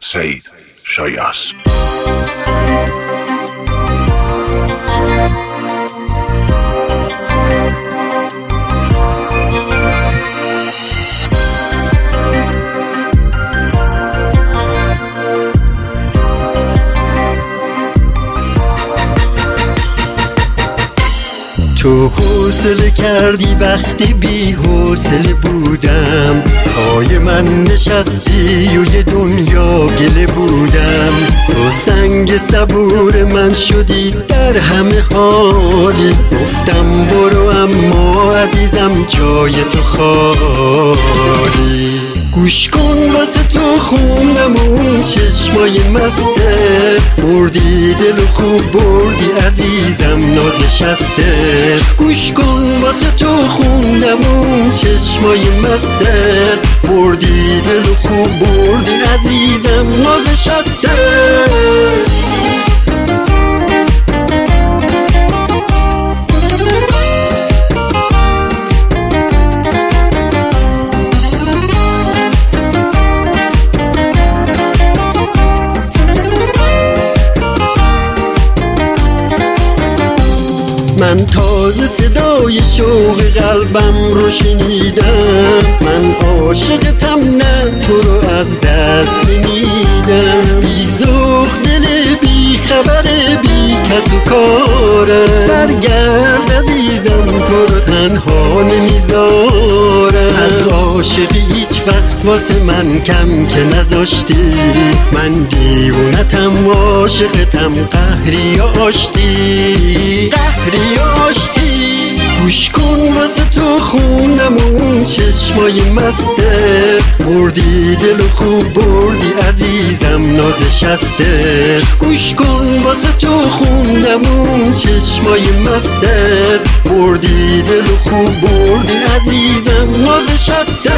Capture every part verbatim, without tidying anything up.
سید شایع‌ست. تو حوصله کردی وقتی بی حوصله بودم، پای من نشستی و یه دنیا گله بودم. تو سنگ صبور من شدی در همه حالی، گفتم برو اما عزیزم جای تو خالی. گوش کن واسه تو خوندم اون چشمای مسته، بردی دل و خوب بردی عزیزم نازشسته. گوش کن واسه تو خوندم اون چشمای مسته، بردی دل و خوب بردی عزیزم نازشسته. من تازه صدای شوق قلبم رو شنیدم، من عاشقتم نه تو رو از دست نمیدم. بی ذوق دل بی خبر بی کس و کارم، برگرد عزیزم تو رو تنها نمیذارم. از عاشقی هیچ وقت واسه من کم که نذاشتی، من دیوونتم عاشقتم قهری آشتی قهری آشتی. گوش کن واسه تو خوندم اون چشمای مسته، بردی دل و خوب بردی عزیزم نازشسته. گوش کن واسه تو خوندم اون چشمای مسته، بردی دل و خوب بردی عزیزم نازشسته.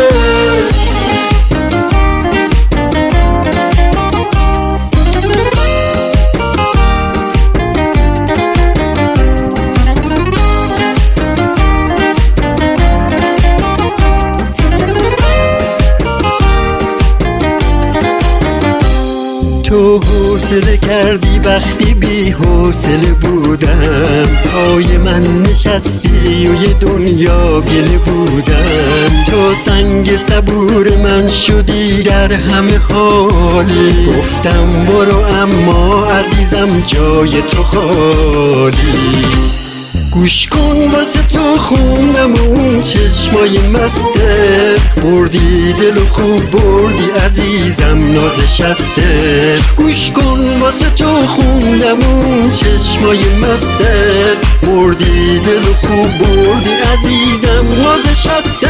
تو حوصله کردی وقتی بی حوصله بودم، پای من نشستی و یه دنیا گله بودم. تو سنگ صبور من شدی در همه حالی، گفتم برو اما عزیزم جای تو خالی. گوش کن واسه تو خوندم اون چشمای مسته، بردی دل و خوب بردی عزیزم نازشسته. گوش کن واسه تو خوندم اون چشمای مسته، بردی دل و خوب بردی عزیزم نازشسته.